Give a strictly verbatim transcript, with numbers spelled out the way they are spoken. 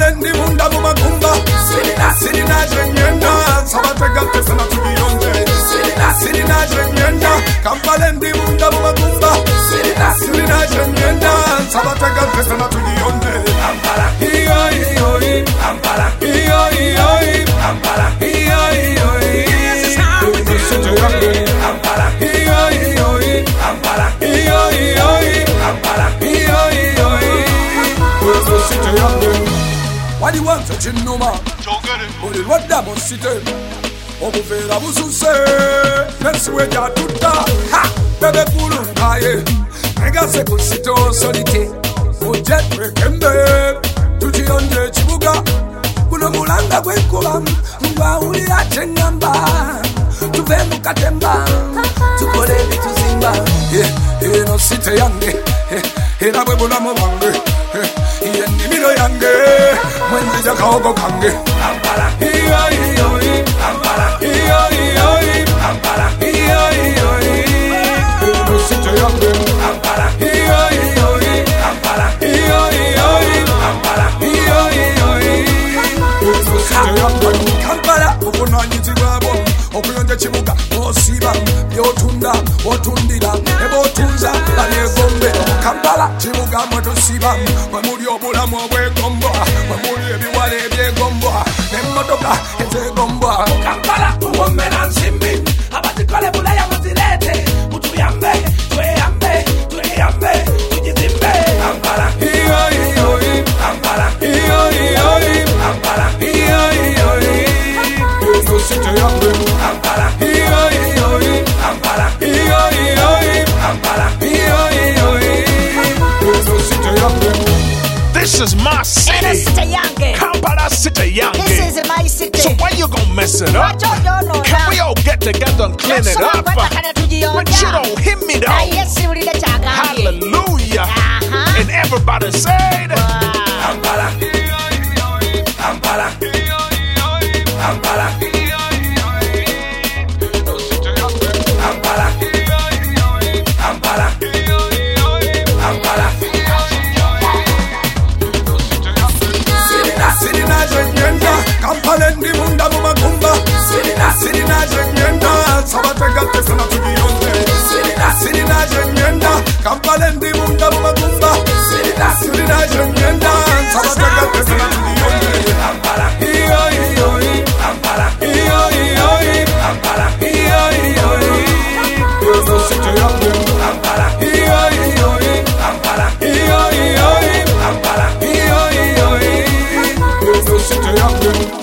Kampala ndi munda mu magumba. Sirina sirina jengenda. Sabatega pesana tugiyonde. Sirina sirina jengenda. Kampala ndi munda mu magumba. Sirina sirina jengenda. Sabatega pesana tugiyonde. Kampala. Iyo iyo iyo. Kampala. Iyo iyo iyo. Kampala. Iyo iyo iyo. Kampala. Iyo iyo iyo. Kampala. Iyo iyo iyo. Kampala. Iyo iyo iyo. What do you want to chinuma? Uri wada mosite. Obuvera bususe. Nensiwe ja tuta. Ha! Bebe pulu ngaye. Nega se kusito solite. Ujet rekembe. Tuji onde chibuga. Kuno mulanga kwekuba. Mwa uli achengamba. Tuve mukatemba. Tukole vitu zimba. Eh, no site yange. Eh, ina bwebula mwange. Iye nimiro yange. Mwenye jaka ogo kange. Kampala. Iyo iyo iyo. Kampala. Iyo iyo iyo. Kampala. Iyo iyo iyo. Ino site yange. Kampala. Iyo iyo iyo. Kampala. Iyo iyo iyo. Kampala. Iyo iyo iyo. Ino site yange. Kampala. Ukunanyiti babo. Okuyonje chibuga. Osiba. Yotunda. Otundira. Ebotunza. Banyegombe. Kampala. Chibuga mwetu siba. Mwemuri obulamu obwegomba. Mwemuri ebiwale ebyegomba. Nemotoka ezegomba. Kampala. Uwome na nsimbi. Abatikole bulaya muzilete. Mutuyambe. Tweyambe. Tweyambe. Tujizimbe. Kampala. Iyo iyo iyo. Kampala. Iyo iyo iyo. Kampala. Iyo iyo iyo. Ino site yange. Kampala. Iyo iyo iyo. Kampala. Iyo iyo iyo. Kampala. Iyo iyo iyo. Ino site yange. This is my city. Kampala City Yange. This is my city. So why you gonna mess it up? Can we all get together and clean it up? But you don't hit me though. Hallelujah. Uh-huh. And everybody say Kampala. Kampala. Kampala. Kampala. Kampala. Kampala. Sirina sirina jengenda. Kampala ndi munda mu magumba. Sirina sirina jengenda. Sabatega pesana tugiyonde. Sirina sirina jengenda. Kampala ndi munda mu magumba. Sirina sirina jengenda. Sabatega pesana tugiyonde. Kampala. Iyo iyo iyo. Kampala. Iyo iyo iyo. Kampala. Iyo iyo iyo. Ino site yange. Kampala. Iyo iyo iyo. Kampala. Iyo iyo iyo. Kampala. Iyo iyo iyo. Ino site yange.